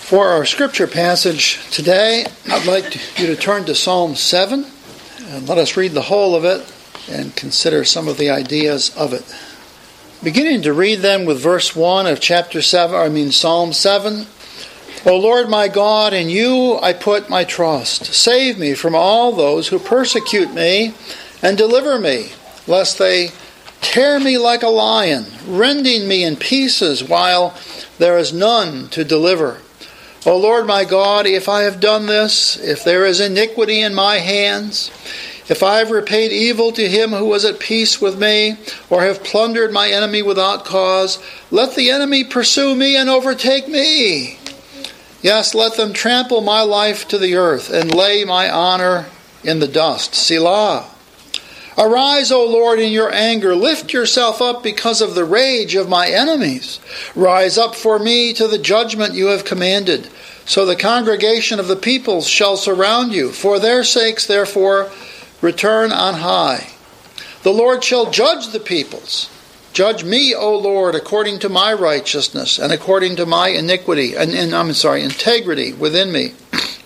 For our scripture passage today, I'd like you to turn to Psalm 7 and let us read the whole of it and consider some of the ideas of it. Beginning to read them with verse 1 of Psalm 7. O Lord my God, in you I put my trust. Save me from all those who persecute me and deliver me, lest they tear me like a lion, rending me in pieces while there is none to deliver. O Lord my God, if I have done this, if there is iniquity in my hands, if I have repaid evil to him who was at peace with me, or have plundered my enemy without cause, let the enemy pursue me and overtake me. Yes, let them trample my life to the earth and lay my honor in the dust. Selah. Arise, O Lord, in your anger. Lift yourself up because of the rage of my enemies. Rise up for me to the judgment you have commanded. So the congregation of the peoples shall surround you. For their sakes, therefore, return on high. The Lord shall judge the peoples. Judge me, O Lord, according to my righteousness and according to my integrity within me.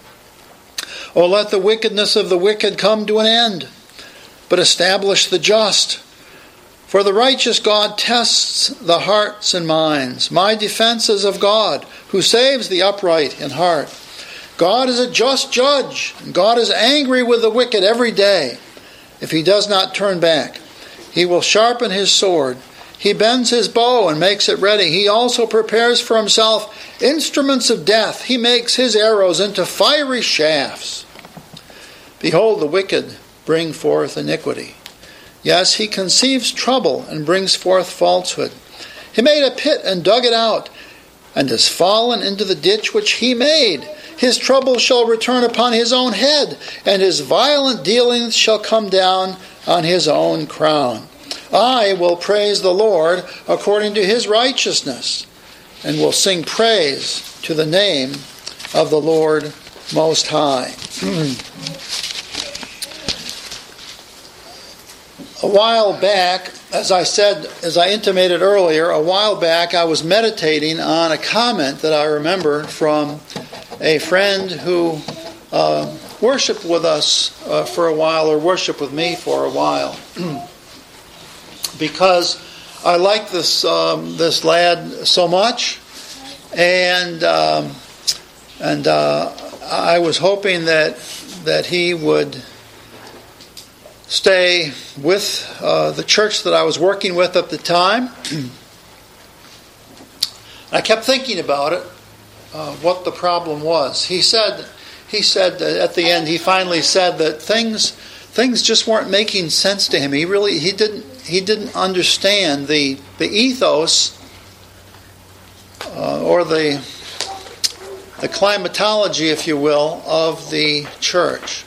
O let the wickedness of the wicked come to an end, but establish the just. For the righteous God tests the hearts and minds. My defense is of God, who saves the upright in heart. God is a just judge, and God is angry with the wicked every day. If he does not turn back, he will sharpen his sword. He bends his bow and makes it ready. He also prepares for himself instruments of death. He makes his arrows into fiery shafts. Behold, the wicked bring forth iniquity. Yes, he conceives trouble and brings forth falsehood. He made a pit and dug it out, and has fallen into the ditch which he made. His trouble shall return upon his own head, and his violent dealings shall come down on his own crown. I will praise the Lord according to his righteousness, and will sing praise to the name of the Lord Most High. A while back, as I intimated earlier, a while back I was meditating on a comment that I remember from a friend who worshiped with us for a while, or worshiped with me for a while, because I like this lad so much, and I was hoping that he would stay with the church that I was working with at the time. I kept thinking about it, what the problem was. He said at the end, he finally said that things just weren't making sense to him. He didn't understand the ethos or the climatology, if you will, of the church.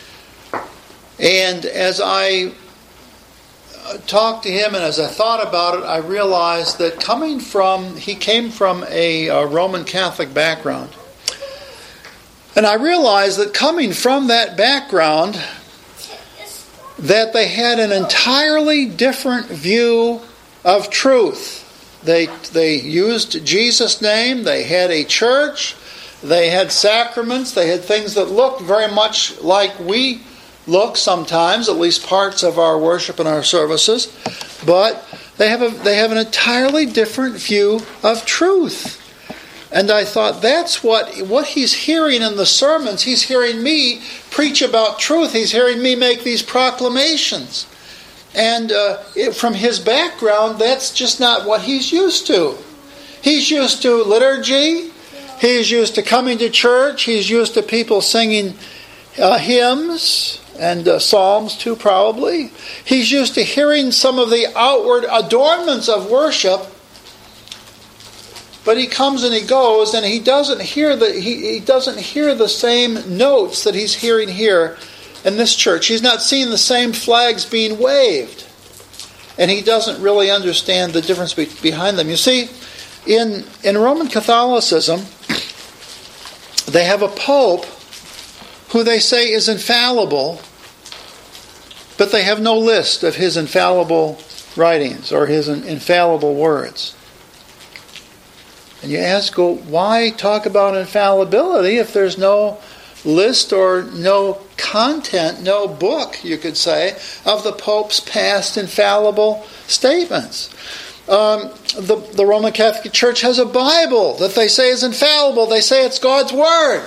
And as I talked to him and as I thought about it, I realized that he came from a Roman Catholic background. And I realized that coming from that background, that they had an entirely different view of truth. They used Jesus' name, they had a church, they had sacraments, they had things that looked very much like we look sometimes, at least parts of our worship and our services, but they have an entirely different view of truth. And I thought, that's what he's hearing in the sermons. He's hearing me preach about truth. He's hearing me make these proclamations. And from his background, that's just not what he's used to. He's used to liturgy. He's used to coming to church. He's used to people singing hymns and psalms too, probably. He's used to hearing some of the outward adornments of worship, but he comes and he goes, and he doesn't hear the same notes that he's hearing here in this church. He's not seeing the same flags being waved, and he doesn't really understand the difference behind them. You see, in Roman Catholicism, they have a pope who they say is infallible, but they have no list of his infallible writings or his infallible words. And you ask, well, why talk about infallibility if there's no list or no content, no book, you could say, of the Pope's past infallible statements? The Roman Catholic Church has a Bible that they say is infallible. They say it's God's Word.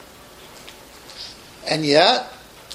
And yet,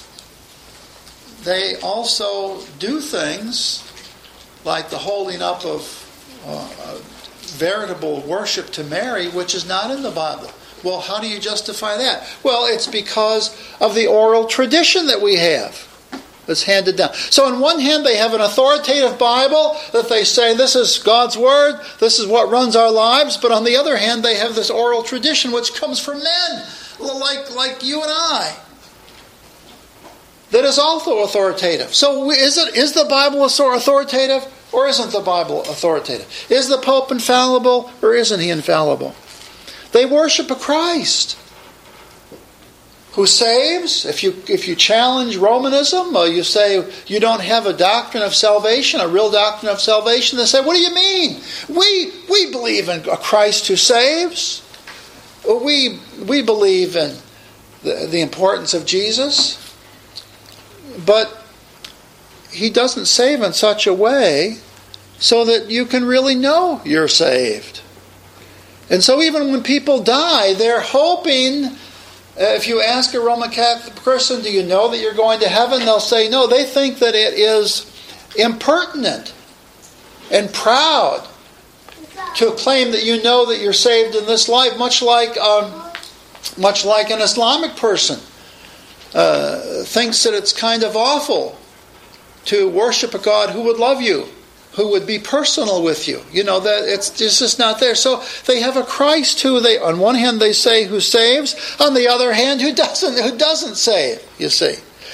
they also do things like the holding up of veritable worship to Mary, which is not in the Bible. Well, how do you justify that? Well, it's because of the oral tradition that we have that's handed down. So on one hand, they have an authoritative Bible that they say this is God's Word, this is what runs our lives. But on the other hand, they have this oral tradition which comes from men like you and I, that is also authoritative. So is the Bible authoritative or isn't the Bible authoritative? Is the Pope infallible or isn't he infallible? They worship a Christ who saves. If you challenge Romanism, or you say you don't have a doctrine of salvation, a real doctrine of salvation, they say, what do you mean? We believe in a Christ who saves. We believe in the importance of Jesus. But he doesn't save in such a way so that you can really know you're saved. And so even when people die, they're hoping, if you ask a Roman Catholic person, do you know that you're going to heaven? They'll say no. They think that it is impertinent and proud to claim that you know that you're saved in this life, much like an Islamic person thinks that it's kind of awful to worship a God who would love you, who would be personal with you. You know, that it's just not there. So they have a Christ who they, on one hand they say who saves, on the other hand who doesn't save, you see.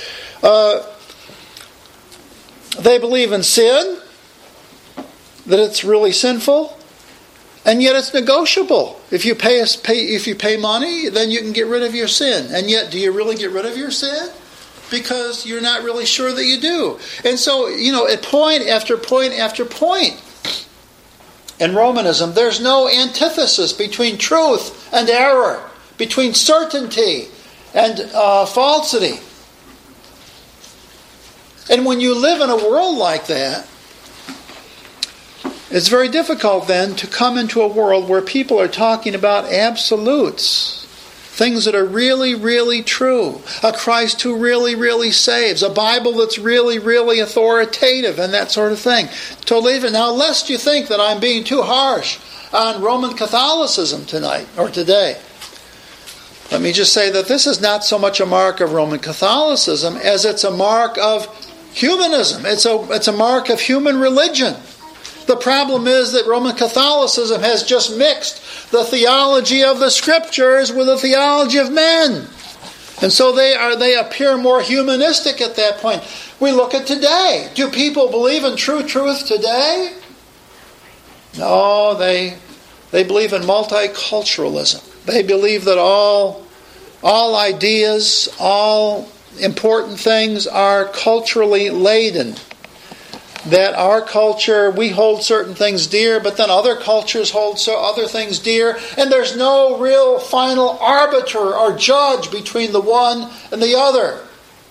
They believe in sin, that it's really sinful, and yet it's negotiable. If you pay money, then you can get rid of your sin. And yet, do you really get rid of your sin? Because you're not really sure that you do. And so, at point after point after point in Romanism, there's no antithesis between truth and error, between certainty and falsity. And when you live in a world like that, it's very difficult then to come into a world where people are talking about absolutes, things that are really, really true, a Christ who really, really saves, a Bible that's really, really authoritative, and that sort of thing. Totally different. Now, lest you think that I'm being too harsh on Roman Catholicism tonight or today, let me just say that this is not so much a mark of Roman Catholicism as it's a mark of humanism. It's a mark of human religion. The problem is that Roman Catholicism has just mixed the theology of the Scriptures with the theology of men. And so they appear more humanistic at that point. We look at today. Do people believe in true truth today? No, they believe in multiculturalism. They believe that all ideas, all important things are culturally laden. That our culture, we hold certain things dear, but then other cultures hold other things dear, and there's no real final arbiter or judge between the one and the other.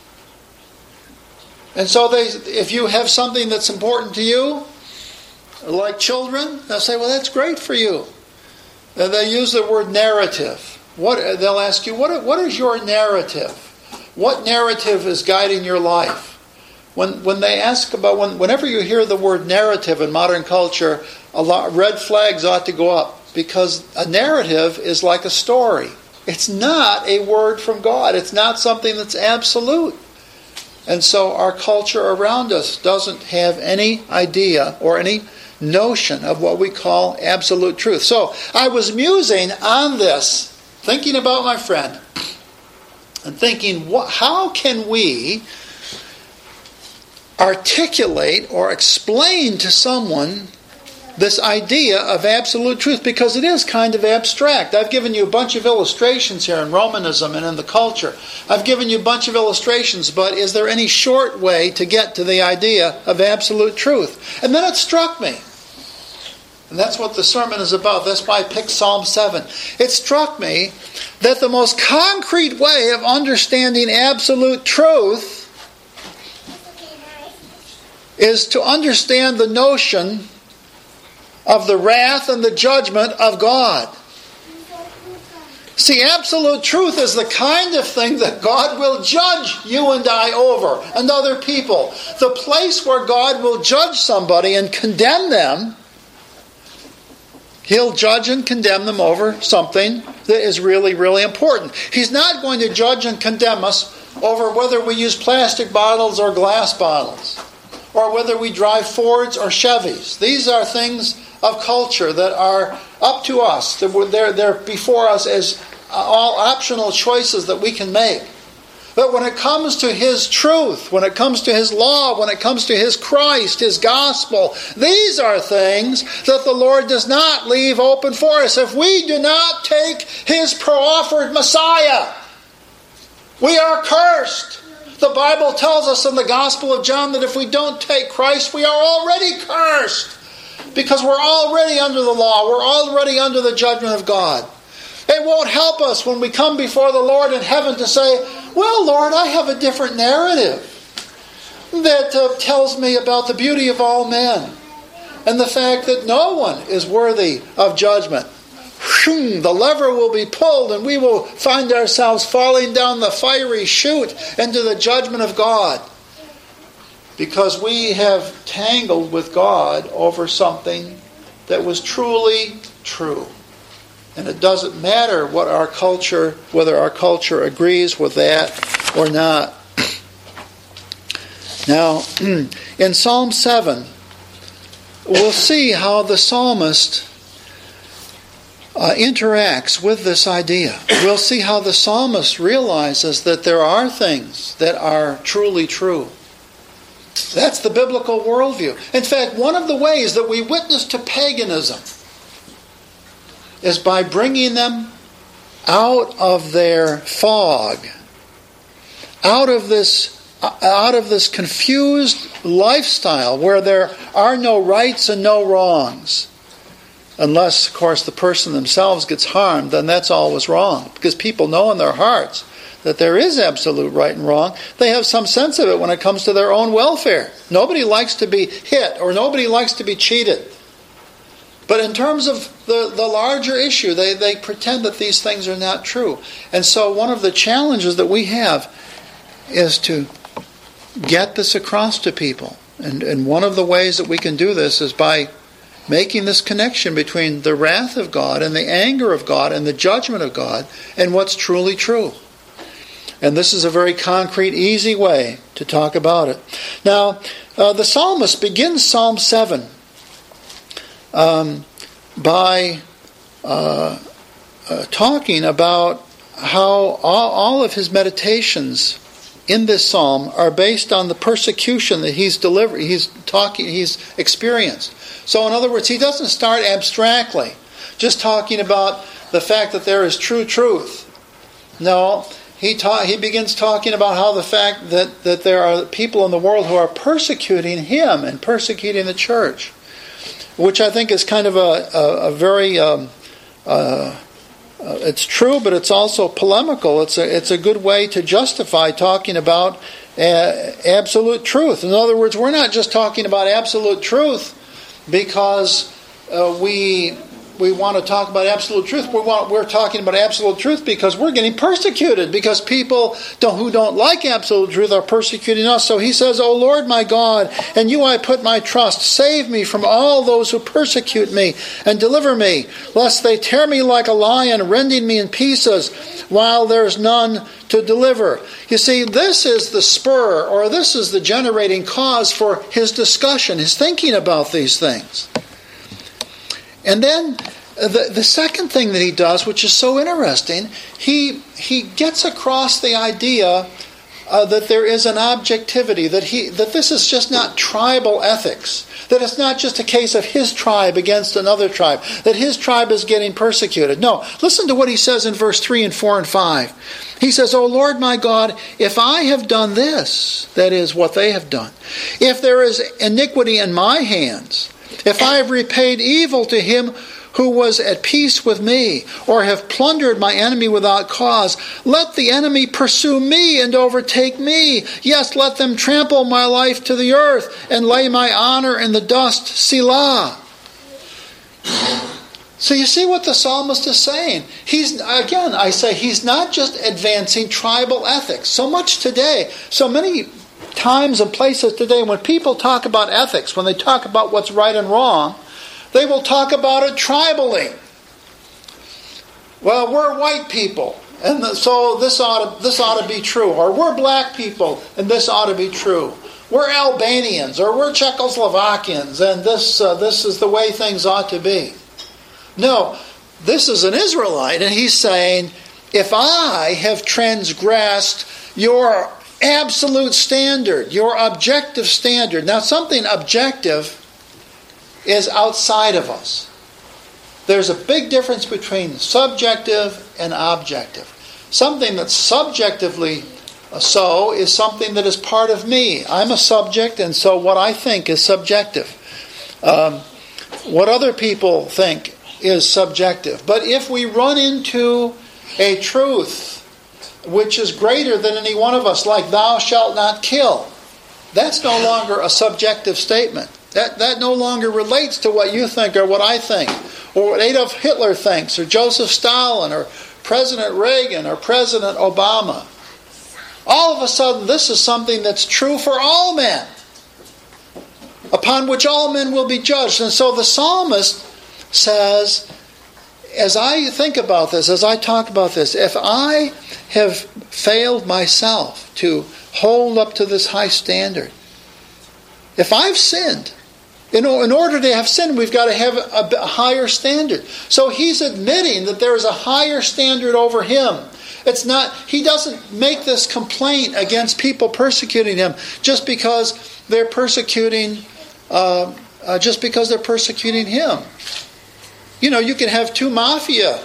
And so if you have something that's important to you, like children, they'll say, well, that's great for you. And they use the word narrative. They'll ask you, what is your narrative? What narrative is guiding your life? When they ask about, whenever you hear the word narrative in modern culture, red flags ought to go up, because a narrative is like a story. It's not a word from God. It's not something that's absolute. And so our culture around us doesn't have any idea or any notion of what we call absolute truth. So I was musing on this, thinking about my friend, and thinking, how can we articulate or explain to someone this idea of absolute truth, because it is kind of abstract. I've given you a bunch of illustrations here in Romanism and in the culture. I've given you a bunch of illustrations, but is there any short way to get to the idea of absolute truth? And then it struck me And that's what the sermon is about. That's why I picked Psalm 7. It struck me that the most concrete way of understanding absolute truth is to understand the notion of the wrath and the judgment of God. See, absolute truth is the kind of thing that God will judge you and I over, and other people. The place where God will judge somebody and condemn them, He'll judge and condemn them over something that is really, really important. He's not going to judge and condemn us over whether we use plastic bottles or glass bottles, or whether we drive Fords or Chevys. These are things of culture that are up to us. They're before us as all optional choices that we can make. But when it comes to His truth, when it comes to His law, when it comes to His Christ, His gospel, these are things that the Lord does not leave open for us. If we do not take His proffered Messiah, we are cursed. The Bible tells us in the Gospel of John that if we don't take Christ, we are already cursed. Because we're already under the law. We're already under the judgment of God. It won't help us when we come before the Lord in heaven to say, well, Lord, I have a different narrative that tells me about the beauty of all men and the fact that no one is worthy of judgment. The lever will be pulled and we will find ourselves falling down the fiery chute into the judgment of God because we have tangled with God over something that was truly true. And it doesn't matter what our culture, whether our culture agrees with that or not. Now, in Psalm 7, we'll see how the psalmist interacts with this idea. We'll see how the psalmist realizes that there are things that are truly true. That's the biblical worldview. In fact, one of the ways that we witness to paganism is by bringing them out of their fog, out of this confused lifestyle where there are no rights and no wrongs. Unless, of course, the person themselves gets harmed, then that's always wrong. Because people know in their hearts that there is absolute right and wrong. They have some sense of it when it comes to their own welfare. Nobody likes to be hit or nobody likes to be cheated. But in terms of the larger issue, they pretend that these things are not true. And so one of the challenges that we have is to get this across to people. And one of the ways that we can do this is by making this connection between the wrath of God and the anger of God and the judgment of God and what's truly true. And this is a very concrete, easy way to talk about it. Now, the psalmist begins Psalm 7 by talking about how all of his meditations in this psalm are based on the persecution that he's experienced. So in other words, he doesn't start abstractly, just talking about the fact that there is true truth. No, he begins talking about how the fact that there are people in the world who are persecuting him and persecuting the church, which I think is kind of a very it's true, but it's also polemical. It's a good way to justify talking about absolute truth. In other words, we're not just talking about absolute truth because we want to talk about absolute truth. We're talking about absolute truth because we're getting persecuted, because people who don't like absolute truth are persecuting us. So he says, O Lord my God, in you I put my trust. Save me from all those who persecute me and deliver me, lest they tear me like a lion, rending me in pieces, while there's none to deliver. You see, this is the spur, or this is the generating cause for his discussion, his thinking about these things. And then the second thing that he does, which is so interesting, he gets across the idea that there is an objectivity, that this is just not tribal ethics, that it's not just a case of his tribe against another tribe, that his tribe is getting persecuted. No, listen to what he says in verse 3 and 4 and 5. He says, O Lord my God, if I have done this, that is what they have done, if there is iniquity in my hands, If I have repaid evil to him who was at peace with me, or have plundered my enemy without cause, let the enemy pursue me and overtake me. Yes, let them trample my life to the earth and lay my honor in the dust. Selah. So you see what the psalmist is saying. He's not just advancing tribal ethics. So much today, so many times and places today, when people talk about ethics, when they talk about what's right and wrong, they will talk about it tribally. Well, we're white people, and so this ought to be true. Or we're black people, and this ought to be true. We're Albanians, or we're Czechoslovakians, and this is the way things ought to be. No, this is an Israelite, and he's saying, if I have transgressed your absolute standard, your objective standard. Now, something objective is outside of us. There's a big difference between subjective and objective. Something that's subjectively so is something that is part of me. I'm a subject, and so what I think is subjective. What other people think is subjective. But if we run into a truth which is greater than any one of us, like thou shalt not kill, that's no longer a subjective statement. That no longer relates to what you think or what I think, or what Adolf Hitler thinks, or Joseph Stalin, or President Reagan, or President Obama. All of a sudden, this is something that's true for all men, upon which all men will be judged. And so the psalmist says, as I think about this, as I talk about this, if I have failed myself to hold up to this high standard, if I've sinned, in order to have sinned, we've got to have a higher standard. So he's admitting that there is a higher standard over him. It's not. He doesn't make this complaint against people persecuting him just because they're persecuting. Just because they're persecuting him. You know, you can have two mafia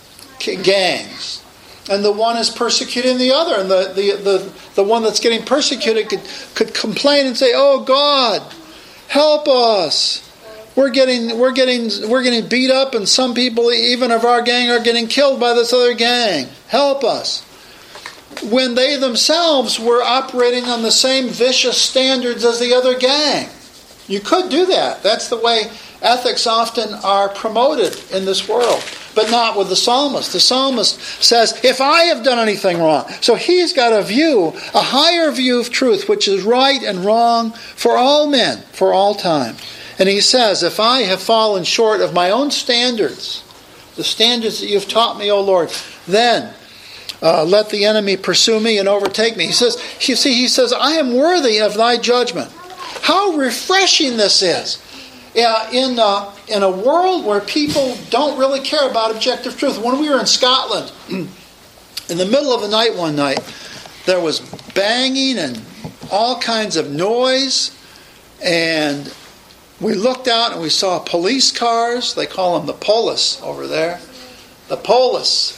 gangs, and the one is persecuting the other, and the one that's getting persecuted could complain and say, "Oh God, help us! We're getting beat up, and some people, even of our gang, are getting killed by this other gang. Help us!" When they themselves were operating on the same vicious standards as the other gang. You could do that. That's the way ethics often are promoted in this world. But not with the psalmist. The psalmist says, if I have done anything wrong. So he's got a higher view of truth, which is right and wrong for all men, for all time. And he says, if I have fallen short of my own standards, the standards that you've taught me, O Lord, then let the enemy pursue me and overtake me. He says, I am worthy of thy judgment. How refreshing this is. In a world where people don't really care about objective truth. When we were in Scotland, in the middle of the night one night, there was banging and all kinds of noise, and we looked out and we saw police cars. They call them the polis over there. The polis.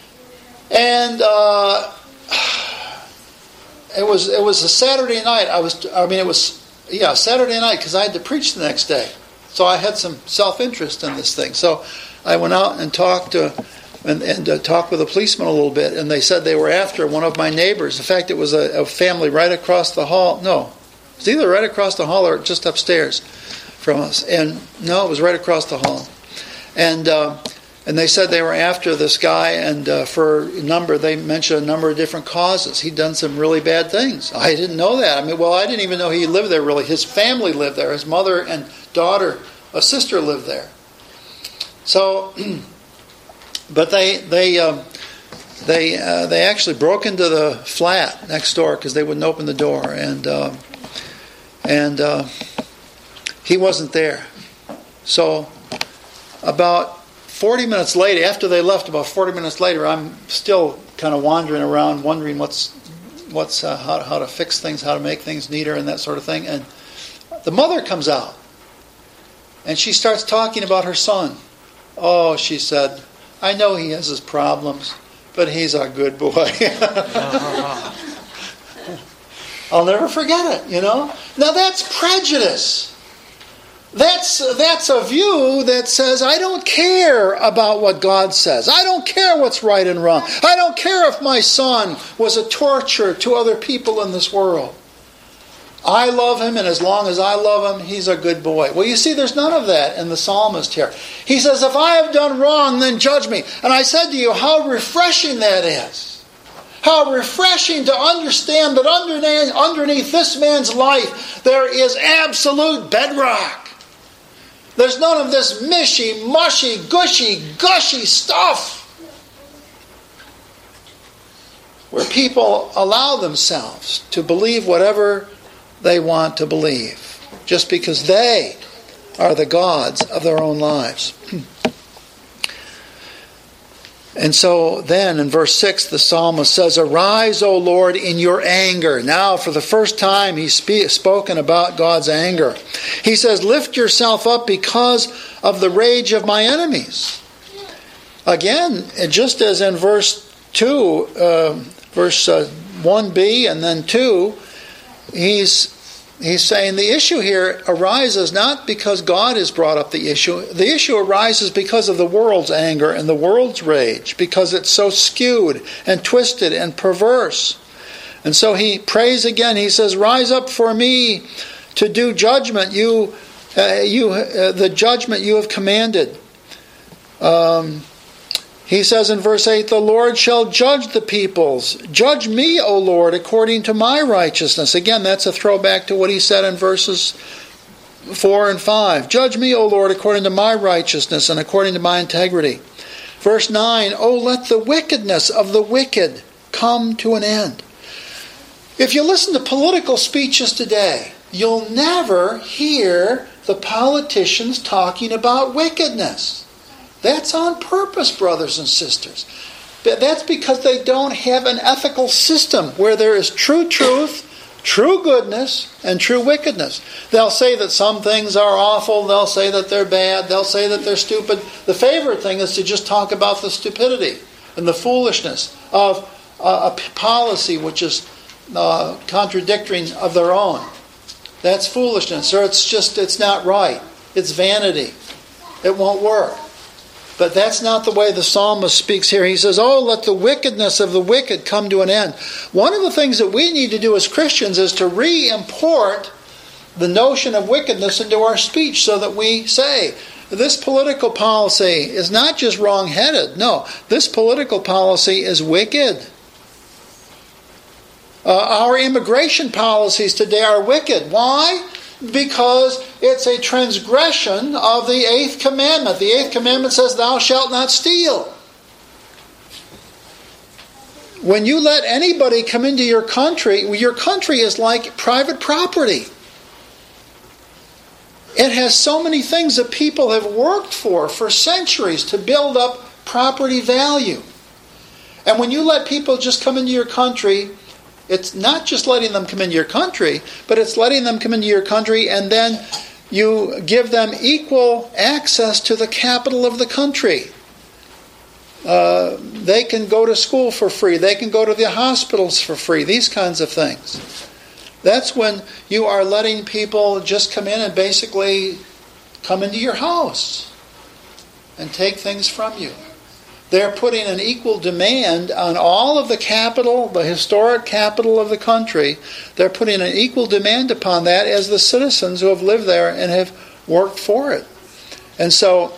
And it was a Saturday night. Saturday night, because I had to preach the next day. So I had some self-interest in this thing. So I went out and talked talked with a policeman a little bit, and they said they were after one of my neighbors. In fact, it was a family right across the hall. No, it was either right across the hall or just upstairs from us. And no, it was right across the hall. And they said they were after this guy, and they mentioned a number of different causes. He'd done some really bad things. I didn't know that. I didn't even know he lived there really. His family lived there. His mother and daughter, a sister lived there. So, but they actually broke into the flat next door because they wouldn't open the door, and he wasn't there. So, about 40 minutes later, after they left, about 40 minutes later, I'm still kind of wandering around, wondering how to fix things, how to make things neater, and that sort of thing. And the mother comes out, and she starts talking about her son. Oh, she said, I know he has his problems, but he's a good boy. I'll never forget it, Now that's prejudice. That's a view that says, I don't care about what God says. I don't care what's right and wrong. I don't care if my son was a torture to other people in this world. I love him, and as long as I love him, he's a good boy. Well, you see, there's none of that in the psalmist here. He says, if I have done wrong, then judge me. And I said to you, how refreshing that is. How refreshing to understand that underneath this man's life, there is absolute bedrock. There's none of this mishy, mushy, gushy stuff where people allow themselves to believe whatever they want to believe just because they are the gods of their own lives. And so then in verse 6 the psalmist says, arise, O Lord, in your anger. Now for the first time he's spoken about God's anger. He says, lift yourself up because of the rage of my enemies. Again, just as in verse 2, verse 1b and then 2, he's saying the issue here arises not because God has brought up the issue. The issue arises because of the world's anger and the world's rage, because it's so skewed and twisted and perverse. And so he prays again. He says, rise up for me to do judgment. The judgment you have commanded. He says in verse 8, the Lord shall judge the peoples. Judge me, O Lord, according to my righteousness. Again, that's a throwback to what he said in verses 4 and 5. Judge me, O Lord, according to my righteousness and according to my integrity. Verse 9, O let the wickedness of the wicked come to an end. If you listen to political speeches today, you'll never hear the politicians talking about wickedness. That's on purpose, brothers and sisters. That's because they don't have an ethical system where there is true truth, true goodness, and true wickedness. They'll say that some things are awful. They'll say that they're bad. They'll say that they're stupid. The favorite thing is to just talk about the stupidity and the foolishness of a policy which is contradictory of their own. That's foolishness, or it's not right. It's vanity. It won't work. But that's not the way the psalmist speaks here. He says, oh, let the wickedness of the wicked come to an end. One of the things that we need to do as Christians is to re-import the notion of wickedness into our speech so that we say, this political policy is not just wrong-headed. No, this political policy is wicked. Our immigration policies today are wicked. Why? Because it's a transgression of the 8th commandment. The 8th commandment says, thou shalt not steal. When you let anybody come into your country is like private property. It has so many things that people have worked for centuries to build up property value. And when you let people just come into your country, it's not just letting them come into your country, but it's letting them come into your country and then you give them equal access to the capital of the country. They can go to school for free. They can go to the hospitals for free. These kinds of things. That's when you are letting people just come in and basically come into your house and take things from you. They're putting an equal demand on all of the capital, the historic capital of the country. They're putting an equal demand upon that as the citizens who have lived there and have worked for it. And so,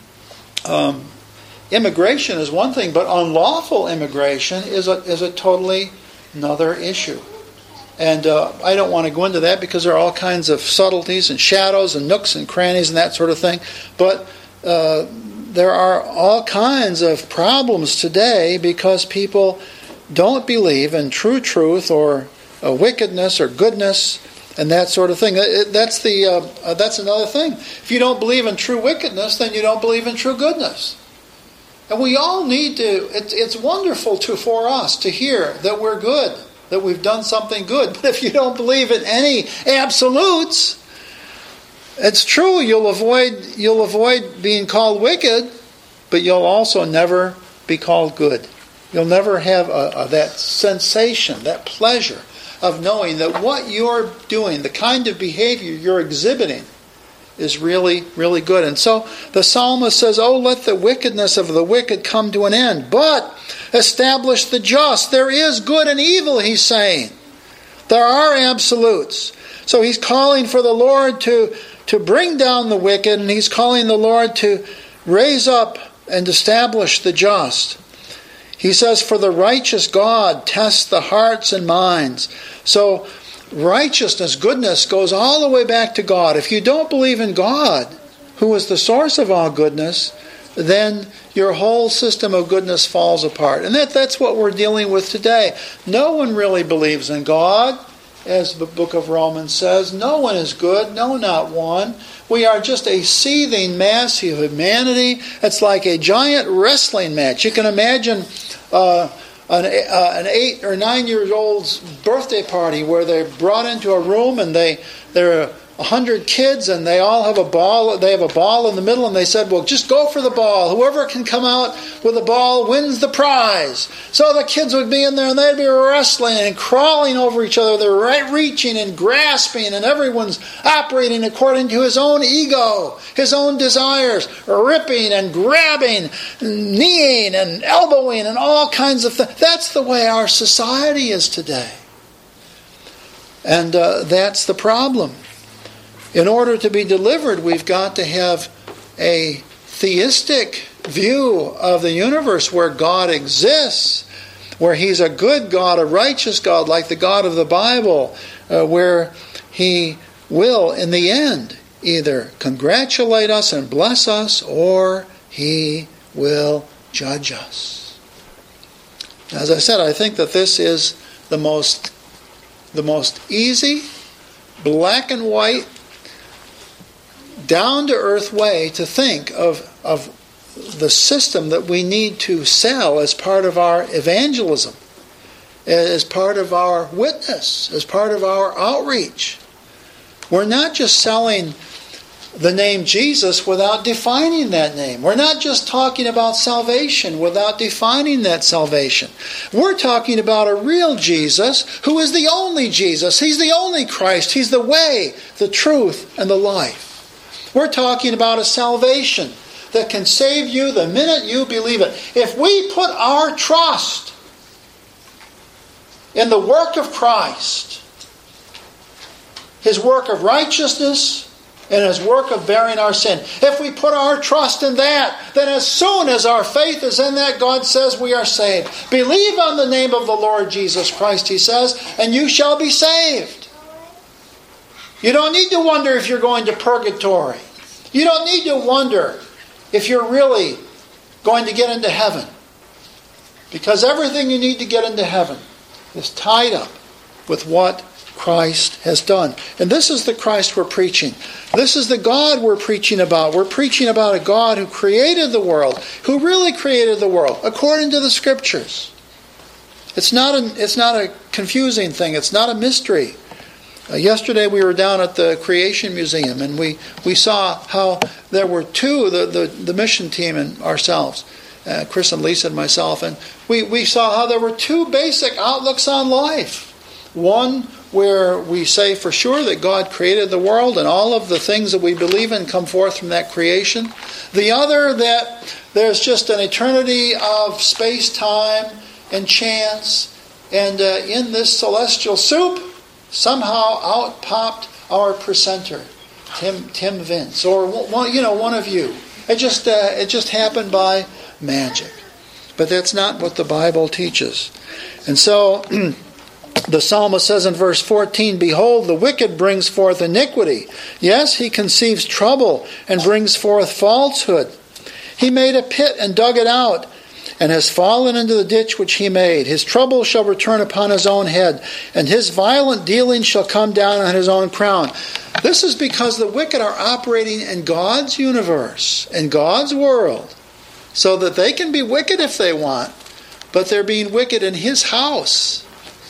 immigration is one thing, but unlawful immigration is a totally another issue. And I don't want to go into that because there are all kinds of subtleties and shadows and nooks and crannies and that sort of thing. But there are all kinds of problems today because people don't believe in true truth or wickedness or goodness and that sort of thing. That's another thing. If you don't believe in true wickedness, then you don't believe in true goodness. And we all need to. It's wonderful for us to hear that we're good, that we've done something good. But if you don't believe in any absolutes, it's true, you'll avoid being called wicked, but you'll also never be called good. You'll never have that sensation, that pleasure of knowing that what you're doing, the kind of behavior you're exhibiting, is really, really good. And so the psalmist says, "Oh, let the wickedness of the wicked come to an end, but establish the just." There is good and evil, he's saying. There are absolutes. So he's calling for the Lord to bring down the wicked, and he's calling the Lord to raise up and establish the just. He says, "For the righteous God tests the hearts and minds." So righteousness, goodness, goes all the way back to God. If you don't believe in God, who is the source of all goodness, then your whole system of goodness falls apart. And that's what we're dealing with today. No one really believes in God, as the book of Romans says. No one is good, no, not one. We are just a seething mass of humanity. It's like a giant wrestling match. You can imagine an 8 or 9 year old's birthday party where they're brought into a room and there are 100 kids and they all have a ball. They have a ball in the middle, and they said, "Well, just go for the ball. Whoever can come out with the ball wins the prize." So the kids would be in there and they'd be wrestling and crawling over each other. They're reaching and grasping, and everyone's operating according to his own ego, his own desires, ripping and grabbing, kneeing and elbowing and all kinds of things. That's the way our society is today. And that's the problem. In order to be delivered, we've got to have a theistic view of the universe where God exists, where He's a good God, a righteous God, like the God of the Bible, where He will, in the end, either congratulate us and bless us, or He will judge us. As I said, I think that this is the most easy, black and white, down-to-earth way to think of the system that we need to sell as part of our evangelism, as part of our witness, as part of our outreach. We're not just selling the name Jesus without defining that name. We're not just talking about salvation without defining that salvation. We're talking about a real Jesus who is the only Jesus. He's the only Christ. He's the way, the truth, and the life. We're talking about a salvation that can save you the minute you believe it. If we put our trust in the work of Christ, His work of righteousness and His work of bearing our sin, if we put our trust in that, then as soon as our faith is in that, God says we are saved. Believe on the name of the Lord Jesus Christ, He says, and you shall be saved. You don't need to wonder if you're going to purgatory. You don't need to wonder if you're really going to get into heaven. Because everything you need to get into heaven is tied up with what Christ has done. And this is the Christ we're preaching. This is the God we're preaching about. We're preaching about a God who created the world, who really created the world, according to the Scriptures. It's not a confusing thing. It's not a mystery. Yesterday we were down at the Creation Museum, and we saw how there were two, the mission team and ourselves, Chris and Lisa and myself, and we saw how there were two basic outlooks on life. One where we say for sure that God created the world and all of the things that we believe in come forth from that creation. The other that there's just an eternity of space-time and chance, and in this celestial soup, somehow out popped our presenter, Tim Vince, or one of you. It just happened by magic. But that's not what the Bible teaches. And so the psalmist says in verse 14, "Behold, the wicked brings forth iniquity. Yes, he conceives trouble and brings forth falsehood. He made a pit and dug it out, and has fallen into the ditch which he made. His trouble shall return upon his own head, and his violent dealing shall come down on his own crown." This is because the wicked are operating in God's universe, in God's world, so that they can be wicked if they want, but they're being wicked in His house.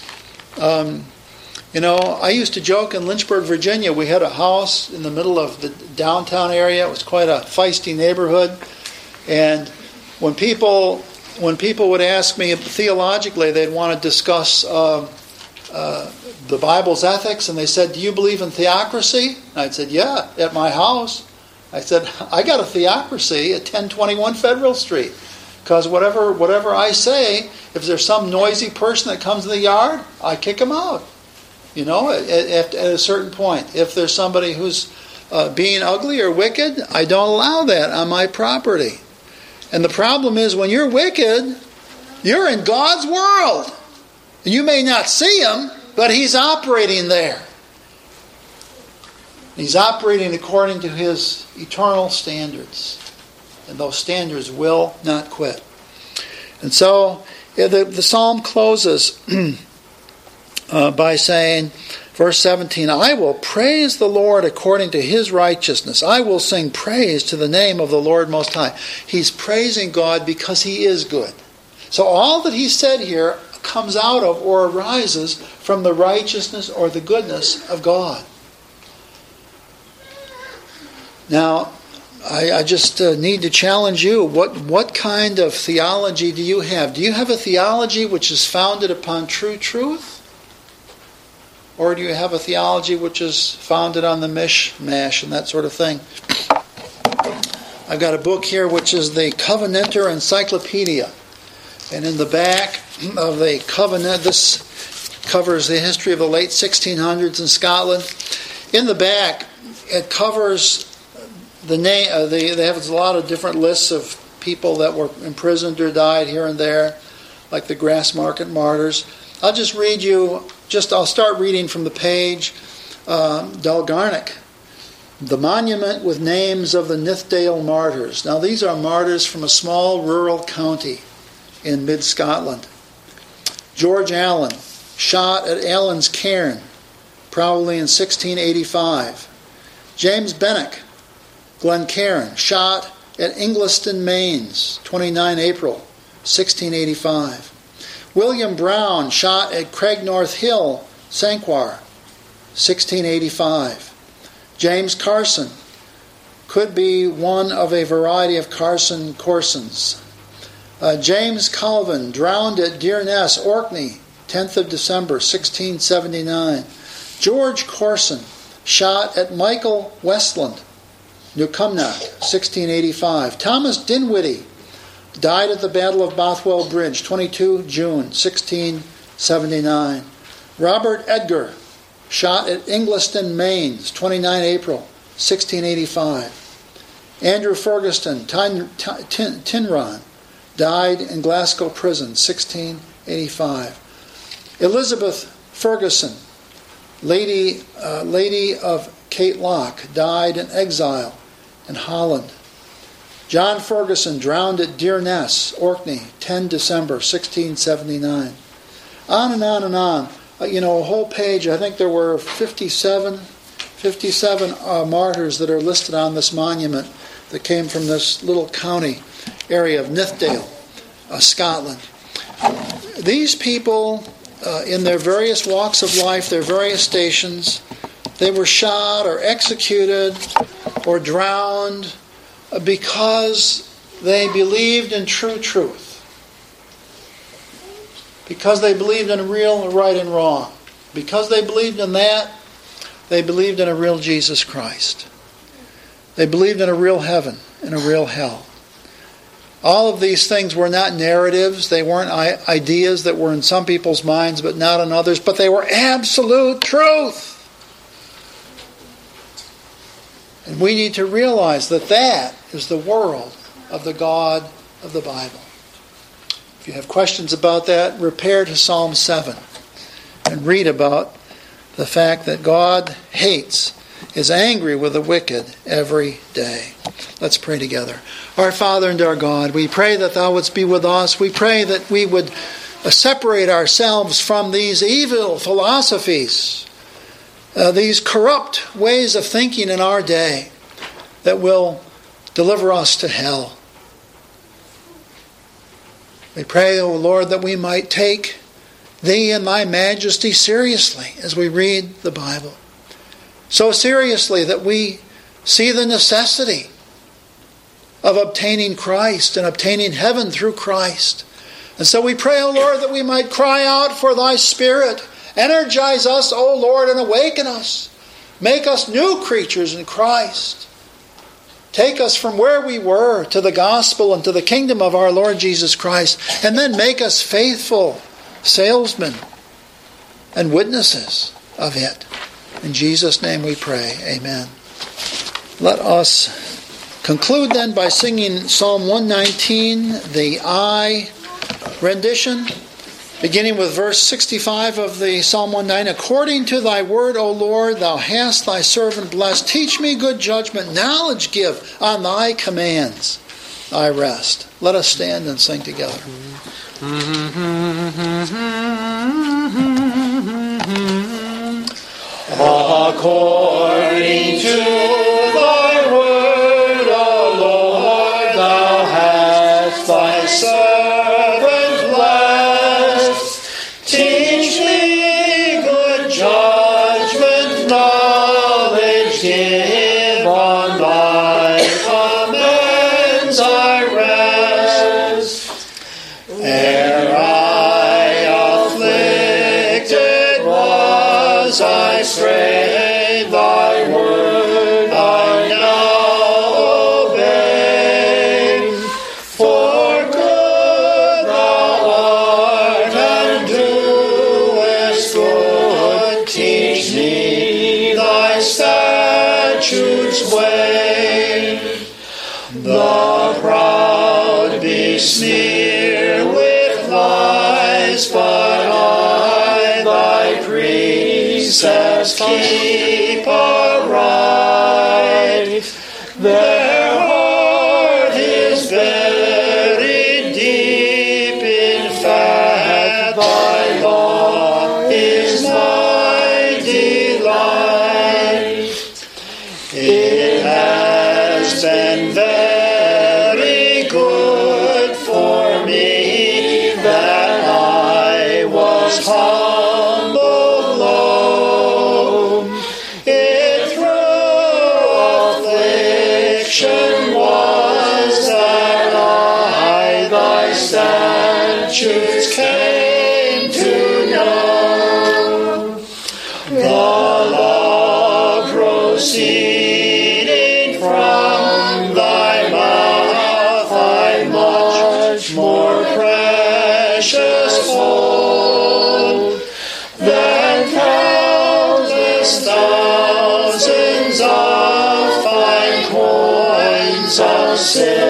I used to joke in Lynchburg, Virginia, we had a house in the middle of the downtown area. It was quite a feisty neighborhood, and when people would ask me theologically, they'd want to discuss the Bible's ethics, and they said, "Do you believe in theocracy?" And I said, "Yeah, at my house." I said, "I got a theocracy at 1021 Federal Street. Because whatever I say, if there's some noisy person that comes in the yard, I kick him out. At a certain point. If there's somebody who's being ugly or wicked, I don't allow that on my property." And the problem is, when you're wicked, you're in God's world. You may not see him, but he's operating there. He's operating according to his eternal standards. And those standards will not quit. And so the psalm closes by saying, verse 17, "I will praise the Lord according to his righteousness. I will sing praise to the name of the Lord Most High." He's praising God because he is good. So all that he said here comes out of or arises from the righteousness or the goodness of God. Now, I just need to challenge you. What kind of theology do you have? Do you have a theology which is founded upon true truth? Or do you have a theology which is founded on the mishmash and that sort of thing? I've got a book here which is the Covenanter Encyclopedia. And in the back of the Covenant, this covers the history of the late 1600s in Scotland. In the back, it covers the name. They have a lot of different lists of people that were imprisoned or died here and there, like the Grassmarket Martyrs. I'll just read you. I'll start reading from the page. Dalgarnock, the monument with names of the Nithsdale martyrs. Now these are martyrs from a small rural county in mid-Scotland. George Allen, shot at Allen's Cairn, probably in 1685. James Bennock, Glencairn, shot at Ingliston, Mains, 29 April, 1685. William Brown, shot at Craignorth Hill, Sanquhar, 1685. James Carson, could be one of a variety of Carson Corsons. James Colvin, drowned at Deerness, Orkney, 10th of December, 1679. George Corson, shot at Michael Westland, Newcomnock, 1685. Thomas Dinwiddie, died at the Battle of Bothwell Bridge, 22 June, 1679. Robert Edgar, shot at Ingliston, Mains, 29 April, 1685. Andrew Ferguson, Tinron, died in Glasgow Prison, 1685. Elizabeth Ferguson, Lady of Cateloch, died in exile in Holland. John Ferguson, drowned at Deerness, Orkney, 10 December, 1679. On and on and on. A whole page. I think there were 57 martyrs that are listed on this monument that came from this little county area of Nithsdale, Scotland. These people, in their various walks of life, their various stations, they were shot or executed or drowned because they believed in true truth. Because they believed in real right and wrong. Because they believed in that, they believed in a real Jesus Christ. They believed in a real heaven and a real hell. All of these things were not narratives. They weren't ideas that were in some people's minds but not in others. But they were absolute truth. And we need to realize that that is the world of the God of the Bible. If you have questions about that, repair to Psalm 7 and read about the fact that God is angry with the wicked every day. Let's pray together. Our Father and our God, we pray that Thou wouldst be with us. We pray that we would separate ourselves from these evil philosophies, these corrupt ways of thinking in our day that will deliver us to hell. We pray, O Lord, that we might take Thee and Thy majesty seriously as we read the Bible. So seriously that we see the necessity of obtaining Christ and obtaining heaven through Christ. And so we pray, O Lord, that we might cry out for Thy Spirit Energize us, O Lord, and awaken us. Make us new creatures in Christ. Take us from where we were to the gospel and to the kingdom of our Lord Jesus Christ, and then make us faithful salesmen and witnesses of it. In Jesus' name we pray. Amen. Let us conclude then by singing Psalm 119, the I rendition, beginning with verse 65 of the Psalm 119. According to thy word, O Lord, thou hast thy servant blessed. Teach me good judgment, knowledge give. On thy commands I rest. Let us stand and sing together. According to thy word, O Lord, thou hast thy servant blessed. Teach me good judgment, knowledge give. On thy commands I rest. Ere I afflicted was, I strayed, thy word I now obey. For good thou art and doest good. Teach me thy statutes' way. The proud besmear with lies, but I thy precepts keep aright. Their heart is buried deep in fact. Thy law is my delight. It has been very good for me that I was humbled low. It through affliction was that I thy statutes came to know. The law proceeding from thy mouth, I much more precious hold than countless thousands of fine coins of silver.